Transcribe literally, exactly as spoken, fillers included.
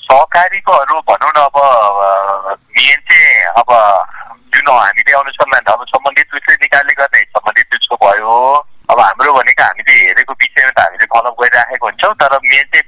सहकारीकोहरू भनौँ न अब मेन चाहिँ अब जुन हामीले अनुसन्धान अब सम्बन्धित उसले निकाल्ने गर्ने सम्बन्धित उसको भयो अब हाम्रो भनेको हामीले हेरेको विषयमा त हामीले फलोअप गरिराखेको हुन्छौँ तर मेन चाहिँ